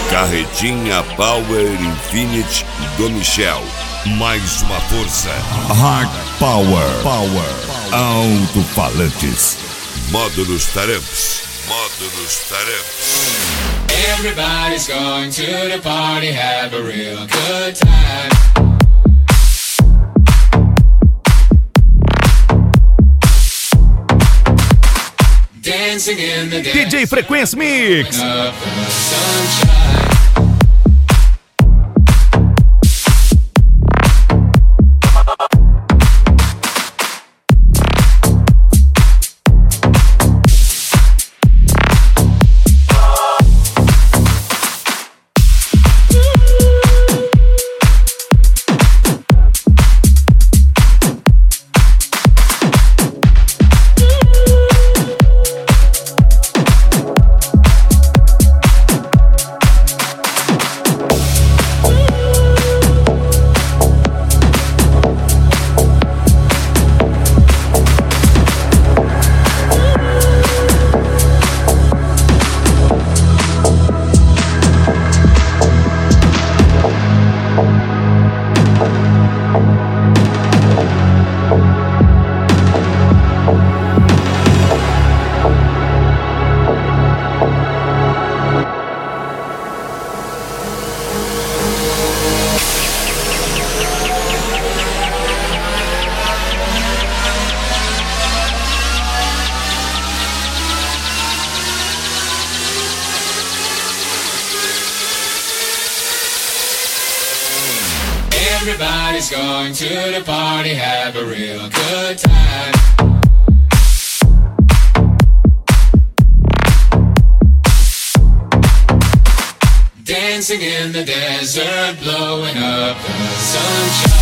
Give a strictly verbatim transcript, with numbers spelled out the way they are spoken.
Carretinha Power Infinite do Michel. Mais uma força. Hard Power. Power. Alto-falantes. Módulos Taramps. Módulos Taramps. Everybody's going to the party, have a real good time. Dancing in the D J Frequência Mix. Up the sunshine. Everybody's going to the party, have a real good time. Dancing in the desert, blowing up the sunshine.